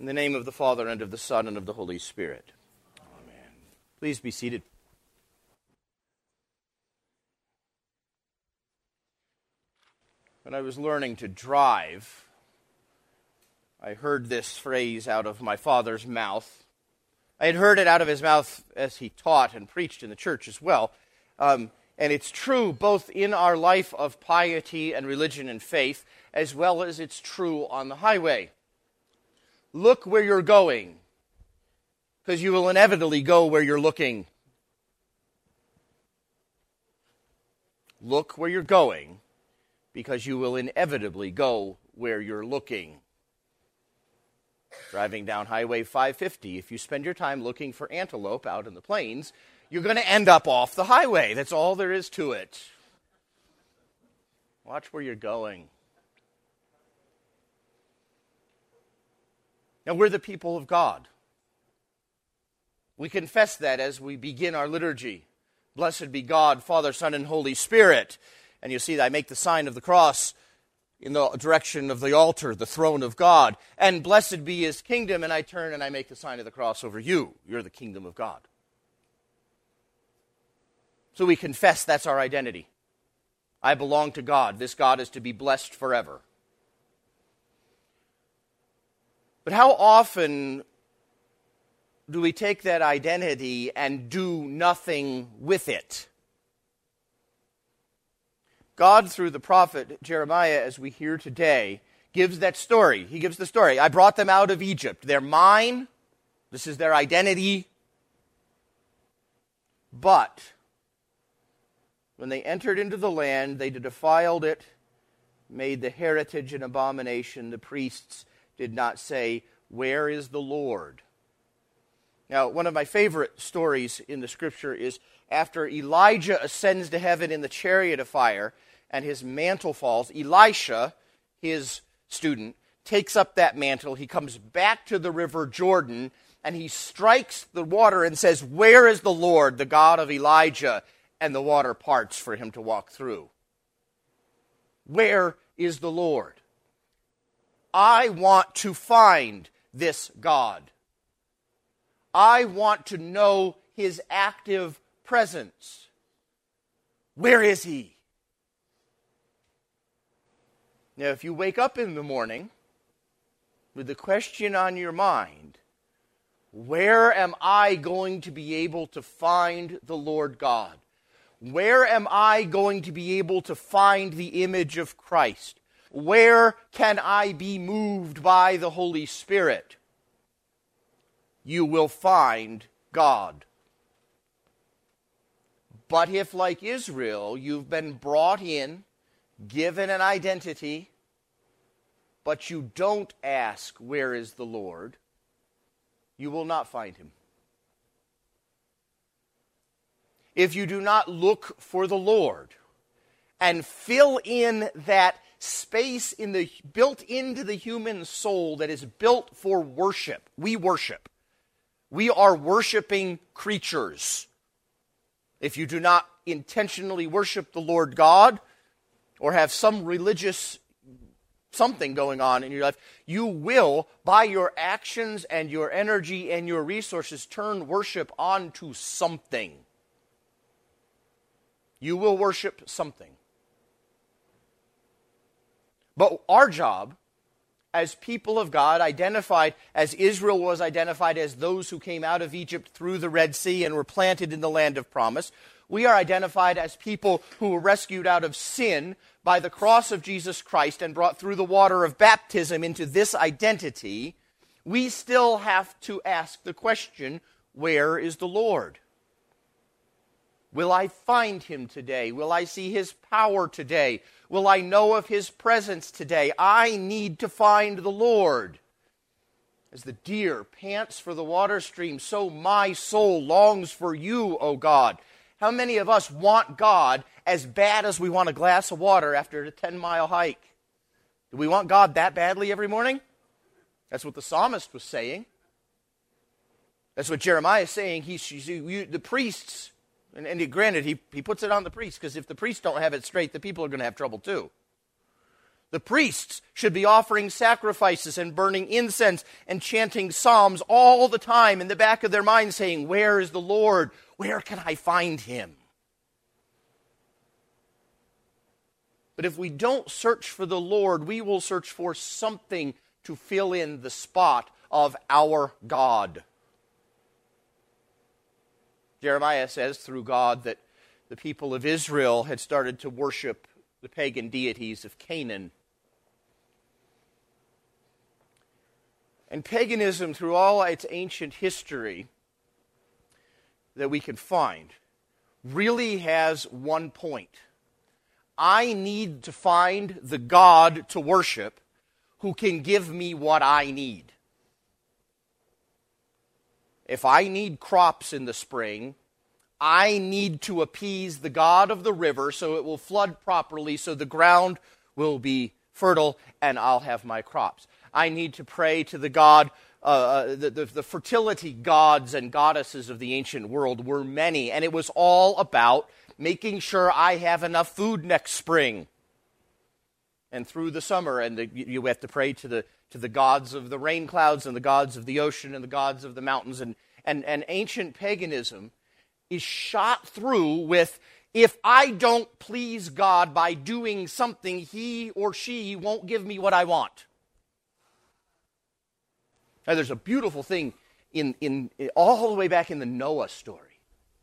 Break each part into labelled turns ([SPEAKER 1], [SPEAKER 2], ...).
[SPEAKER 1] In the name of the Father, and of the Son, and of the Holy Spirit. Amen. Please be seated. When I was learning to drive, I heard this phrase out of my father's mouth. I had heard it out of his mouth as he taught and preached in the church as well. And it's true both in our life of piety and religion and faith, as well as it's true on the highway. Look where you're going, because you will inevitably go where you're looking. Look where you're going, because you will inevitably go where you're looking. Driving down Highway 550, if you spend your time looking for antelope out in the plains, you're going to end up off the highway. That's all there is to it. Watch where you're going. Now, we're the people of God. We confess that as we begin our liturgy. Blessed be God, Father, Son, and Holy Spirit. And you see that I make the sign of the cross in the direction of the altar, the throne of God. And blessed be his kingdom. And I turn and I make the sign of the cross over you. You're the kingdom of God. So we confess that's our identity. I belong to God. This God is to be blessed forever. But how often do we take that identity and do nothing with it? God, through the prophet Jeremiah, as we hear today, gives that story. He gives the story. I brought them out of Egypt. They're mine. This is their identity. But when they entered into the land, they defiled it, made the heritage an abomination. The priests did not say, "Where is the Lord?" Now, one of my favorite stories in the Scripture is after Elijah ascends to heaven in the chariot of fire and his mantle falls, Elisha, his student, takes up that mantle. He comes back to the river Jordan and he strikes the water and says, "Where is the Lord, the God of Elijah?" And the water parts for him to walk through. Where is the Lord? I want to find this God. I want to know his active presence. Where is he? Now, if you wake up in the morning with the question on your mind, where am I going to be able to find the Lord God? Where am I going to be able to find the image of Christ? Where can I be moved by the Holy Spirit? You will find God. But if, like Israel, you've been brought in, given an identity, but you don't ask, "Where is the Lord?" you will not find him. If you do not look for the Lord and fill in that space built into the human soul that is built for worship. We worship. We are worshiping creatures. If you do not intentionally worship the Lord God or have some religious something going on in your life, you will, by your actions and your energy and your resources, turn worship onto something. You will worship something. But our job as people of God, identified as Israel was identified as those who came out of Egypt through the Red Sea and were planted in the land of promise, we are identified as people who were rescued out of sin by the cross of Jesus Christ and brought through the water of baptism into this identity. We still have to ask the question, where is the Lord? Will I find him today? Will I see his power today? Will I know of his presence today? I need to find the Lord. As the deer pants for the water stream, so my soul longs for you, O God. How many of us want God as bad as we want a glass of water after a 10-mile hike? Do we want God that badly every morning? That's what the psalmist was saying. That's what Jeremiah is saying. The priests... And granted, he puts it on the priests, because if the priests don't have it straight, the people are going to have trouble too. The priests should be offering sacrifices and burning incense and chanting psalms all the time in the back of their mind, saying, "Where is the Lord? Where can I find him?" But if we don't search for the Lord, we will search for something to fill in the spot of our God. Jeremiah says through God that the people of Israel had started to worship the pagan deities of Canaan. And paganism, through all its ancient history that we can find, really has one point. I need to find the God to worship who can give me what I need. If I need crops in the spring, I need to appease the God of the river so it will flood properly, so the ground will be fertile and I'll have my crops. I need to pray to the God, the fertility gods and goddesses of the ancient world were many, and it was all about making sure I have enough food next spring and through the summer. And you have to pray to the gods of the rain clouds and the gods of the ocean and the gods of the mountains. And ancient paganism is shot through with, if I don't please God by doing something, he or she won't give me what I want. Now, there's a beautiful thing in all the way back in the Noah story.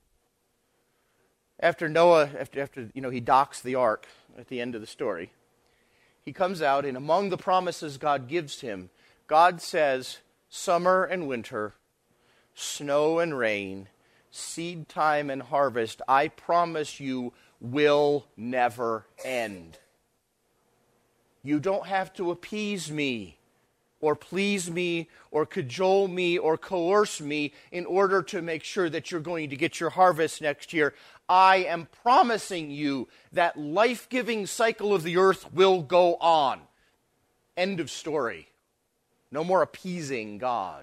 [SPEAKER 1] After Noah, after he docks the ark at the end of the story, he comes out, and among the promises God gives him, God says, summer and winter, snow and rain, seed time and harvest, I promise you, will never end. You don't have to appease me, or please me, or cajole me, or coerce me in order to make sure that you're going to get your harvest next year. I am promising you that life-giving cycle of the earth will go on. End of story. No more appeasing God.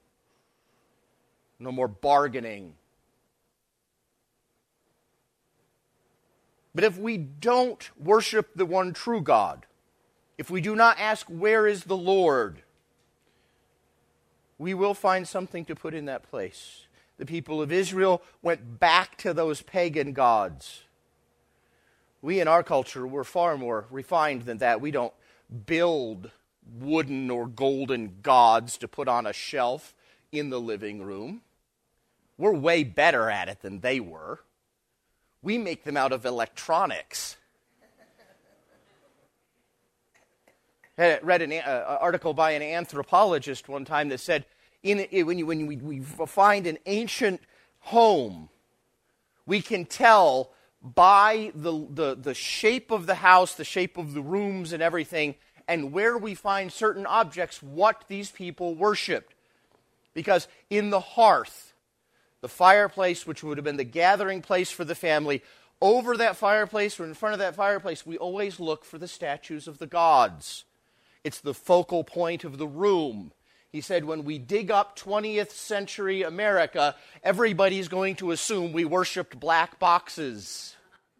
[SPEAKER 1] No more bargaining. But if we don't worship the one true God, if we do not ask, where is the Lord, we will find something to put in that place. The people of Israel went back to those pagan gods. We in our culture, we're far more refined than that. We don't build wooden or golden gods to put on a shelf in the living room. We're way better at it than they were. We make them out of electronics. I read an article by an anthropologist one time that said, when we find an ancient home, we can tell by the shape of the house, the shape of the rooms and everything, and where we find certain objects, what these people worshipped. Because in the hearth, the fireplace, which would have been the gathering place for the family, over that fireplace or in front of that fireplace, we always look for the statues of the gods. It's the focal point of the room. He said, when we dig up 20th century America, everybody's going to assume we worshipped black boxes.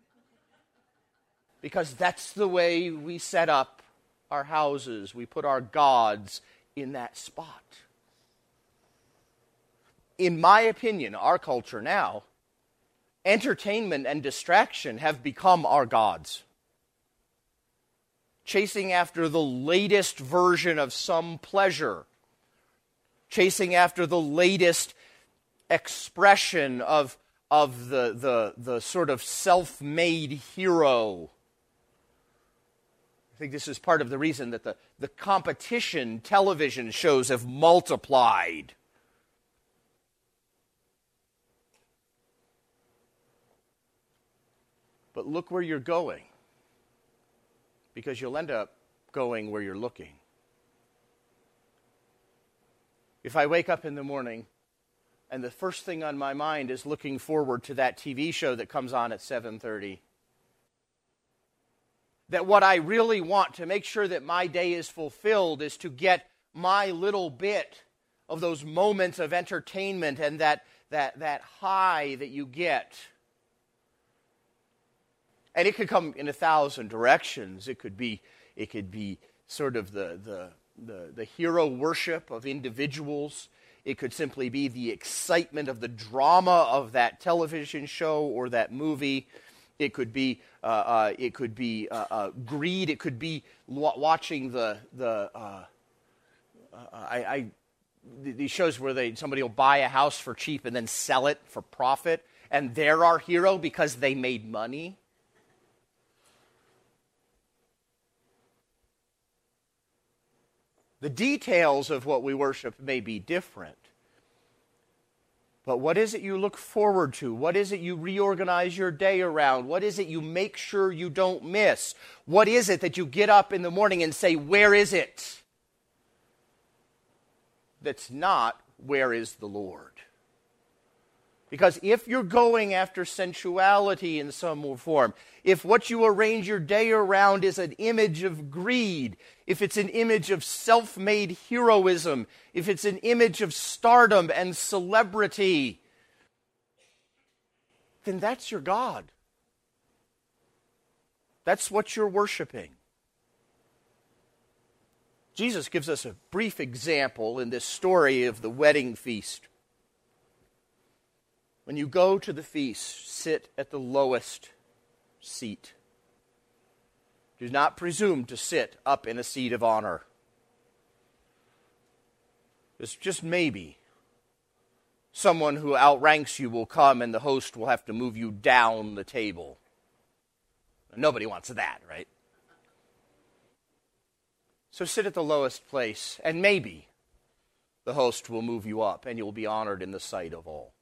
[SPEAKER 1] Because that's the way we set up our houses. We put our gods in that spot. In my opinion, our culture now, entertainment and distraction have become our gods. Chasing after the latest version of some pleasure. Chasing after the latest expression of the sort of self-made hero. I think this is part of the reason that the competition television shows have multiplied. But look where you're going, because you'll end up going where you're looking. If I wake up in the morning and the first thing on my mind is looking forward to that TV show that comes on at 7:30, that what I really want to make sure that my day is fulfilled is to get my little bit of those moments of entertainment and that high that you get. And it could come in 1,000 directions. It could be sort of the hero worship of individuals. It could simply be the excitement of the drama of that television show or that movie. It could be greed. It could be watching these shows where somebody will buy a house for cheap and then sell it for profit, and they're our hero because they made money. The details of what we worship may be different. But what is it you look forward to? What is it you reorganize your day around? What is it you make sure you don't miss? What is it that you get up in the morning and say, where is it? That's not, where is the Lord? Because if you're going after sensuality in some form, if what you arrange your day around is an image of greed, if it's an image of self-made heroism, if it's an image of stardom and celebrity, then that's your God. That's what you're worshiping. Jesus gives us a brief example in this story of the wedding feast. When you go to the feast, sit at the lowest seat. Do not presume to sit up in a seat of honor. It's just maybe someone who outranks you will come and the host will have to move you down the table. Nobody wants that, right? So sit at the lowest place, and maybe the host will move you up, and you'll be honored in the sight of all.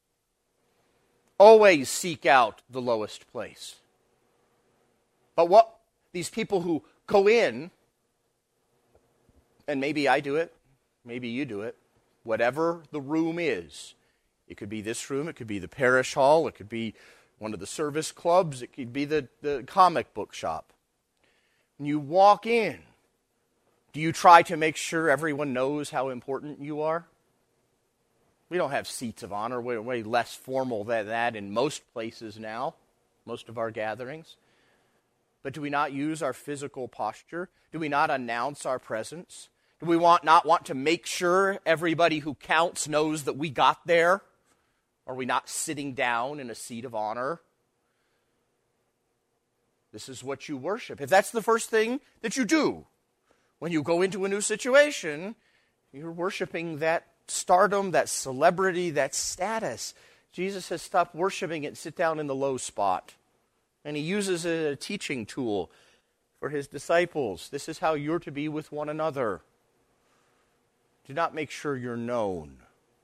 [SPEAKER 1] Always seek out the lowest place. But what these people who go in, and maybe I do it, maybe you do it, whatever the room is, it could be this room, it could be the parish hall, it could be one of the service clubs, it could be the comic book shop. When you walk in, do you try to make sure everyone knows how important you are? We don't have seats of honor. We're way less formal than that in most places now, most of our gatherings. But do we not use our physical posture? Do we not announce our presence? Do we not want to make sure everybody who counts knows that we got there? Are we not sitting down in a seat of honor? This is what you worship. If that's the first thing that you do when you go into a new situation, you're worshiping that stardom, that celebrity, that status. Jesus has stopped worshiping it and sit down in the low spot. And he uses it as a teaching tool for his disciples. This is how you're to be with one another. Do not make sure you're known.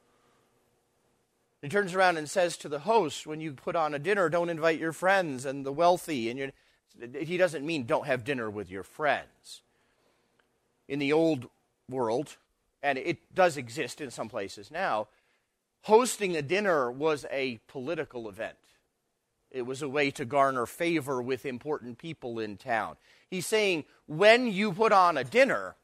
[SPEAKER 1] He turns around and says to the host, when you put on a dinner, don't invite your friends and the wealthy. And he doesn't mean don't have dinner with your friends. In the old world, and it does exist in some places now, hosting a dinner was a political event. It was a way to garner favor with important people in town. He's saying, when you put on a dinner,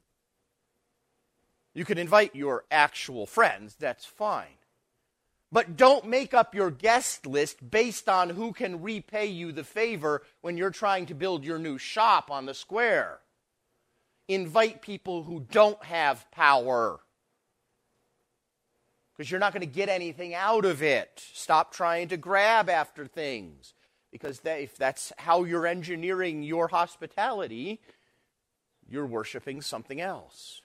[SPEAKER 1] you can invite your actual friends, that's fine. But don't make up your guest list based on who can repay you the favor when you're trying to build your new shop on the square. Invite people who don't have power, because you're not going to get anything out of it. Stop trying to grab after things, because if that's how you're engineering your hospitality, you're worshiping something else.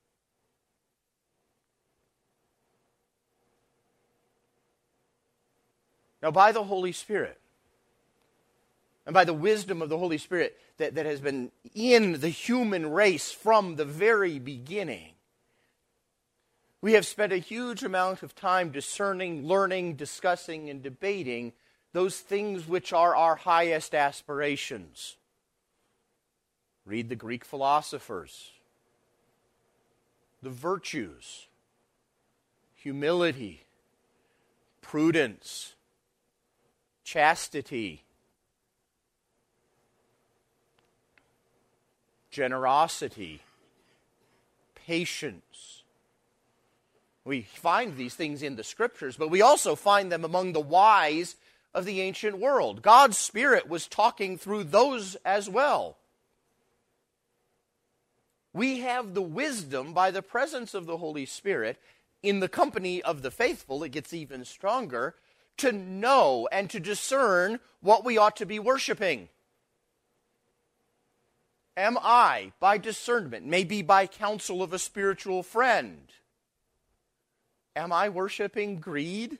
[SPEAKER 1] Now, by the Holy Spirit, and by the wisdom of the Holy Spirit that has been in the human race from the very beginning, we have spent a huge amount of time discerning, learning, discussing, and debating those things which are our highest aspirations. Read the Greek philosophers. The virtues, humility, prudence, chastity, generosity, patience. We find these things in the Scriptures, but we also find them among the wise of the ancient world. God's Spirit was talking through those as well. We have the wisdom by the presence of the Holy Spirit in the company of the faithful. It gets even stronger to know and to discern what we ought to be worshiping. Am I, by discernment, maybe by counsel of a spiritual friend, am I worshiping greed?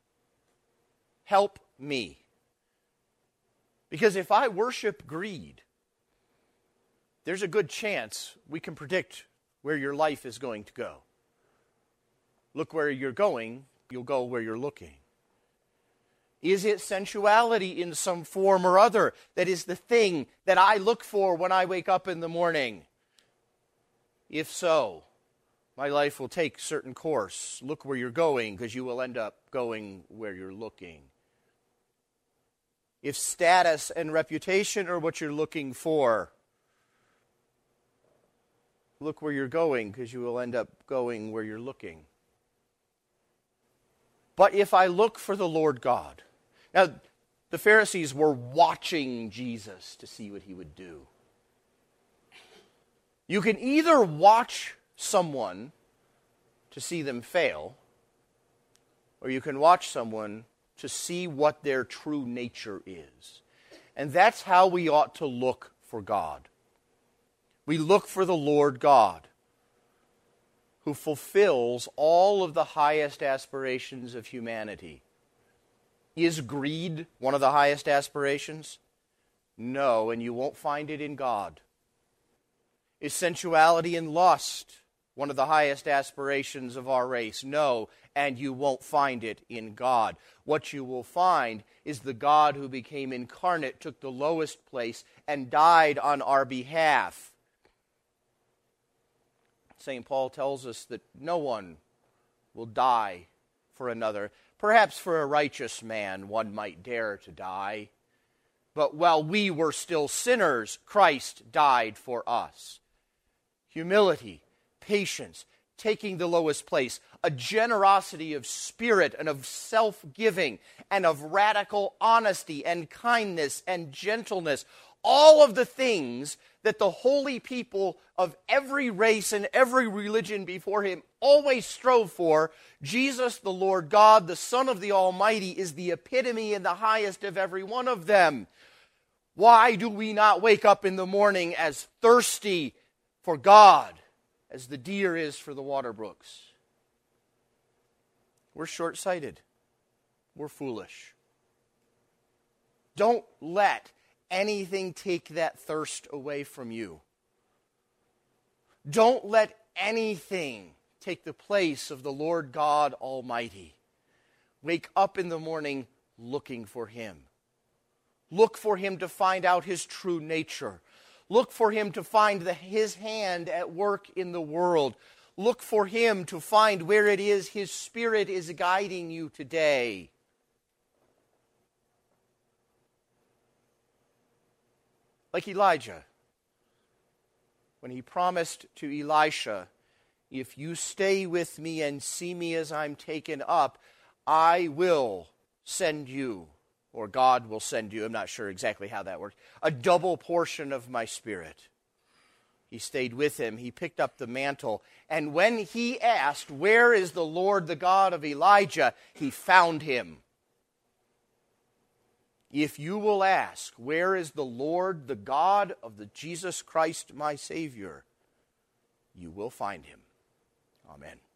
[SPEAKER 1] Help me. Because if I worship greed, there's a good chance we can predict where your life is going to go. Look where you're going, you'll go where you're looking. Is it sensuality in some form or other that is the thing that I look for when I wake up in the morning? If so, my life will take a certain course. Look where you're going, because you will end up going where you're looking. If status and reputation are what you're looking for, look where you're going, because you will end up going where you're looking. But if I look for the Lord God, now, the Pharisees were watching Jesus to see what he would do. You can either watch someone to see them fail, or you can watch someone to see what their true nature is. And that's how we ought to look for God. We look for the Lord God, who fulfills all of the highest aspirations of humanity. Is greed one of the highest aspirations? No, and you won't find it in God. Is sensuality and lust one of the highest aspirations of our race? No, and you won't find it in God. What you will find is the God who became incarnate, took the lowest place, and died on our behalf. St. Paul tells us that no one will die for another. Perhaps for a righteous man, one might dare to die. But while we were still sinners, Christ died for us. Humility, patience, taking the lowest place, a generosity of spirit and of self-giving and of radical honesty and kindness and gentleness. All of the things that the holy people of every race and every religion before him always strove for, Jesus, the Lord God, the Son of the Almighty, is the epitome and the highest of every one of them. Why do we not wake up in the morning as thirsty for God as the deer is for the water brooks? We're short-sighted. We're foolish. Don't let anything take that thirst away from you. Don't let anything take the place of the Lord God Almighty. Wake up in the morning looking for him. Look for him to find out his true nature. Look for him to find his hand at work in the world. Look for him to find where it is his Spirit is guiding you today. Like Elijah, when he promised to Elisha, if you stay with me and see me as I'm taken up, I will send you, or God will send you, I'm not sure exactly how that works, a double portion of my Spirit. He stayed with him, he picked up the mantle, and when he asked, where is the Lord, the God of Elijah, he found him. If you will ask, where is the Lord, the God of the Jesus Christ, my Savior, you will find him. Amen.